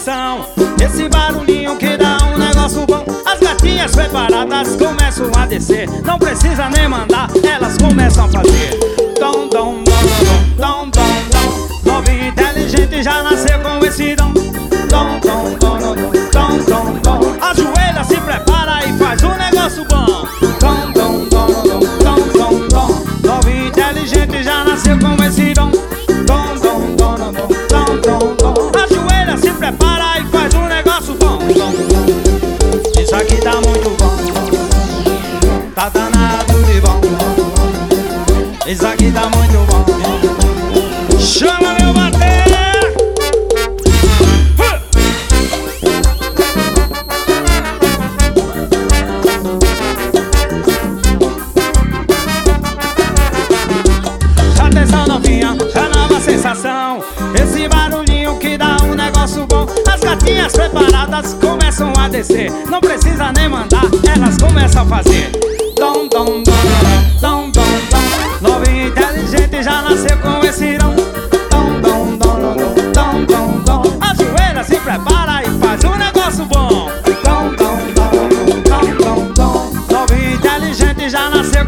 sensação. Esse barulhinho que dá um negócio bom. As gatinhas preparadas começam a descer. Não precisa nem mandar, elas começam a fazer. Dom, dom, dom, dom, dom, dom, dom. Novinho inteligente já nasceu com esse dom. Dom, dom, dom, dom, dom, dom, dom. Ajoelha, se prepara e faz um negócio bom. Dom, dom, dom, dom, dom, dom, dom. Novinho inteligente já nasceu com esse dom. Dom, dom, dom, dom, dom, dom, dom. Ajoelha, se prepara e faz um negócio bom. Isso aqui tá muito bom. Tá danado de bom. Isso aqui tá muito bom. Chama meu bater. Atenção novinha, é nova sensação. Esse barulhinho que dá um negócio bom. As gatinhas preparadas começam a descer. Não precisa nem mandar, elas começam a fazer. Dom, dom, dom, dom, dom, dom. Novinho inteligente já nasceu com esse dom. Dom, dom, dom, dom, dom, dom, dom. Ajoelha, se prepara e faz um negócio bom. Dom, dom, dom, dom, dom, dom. Novinho inteligente já nasceu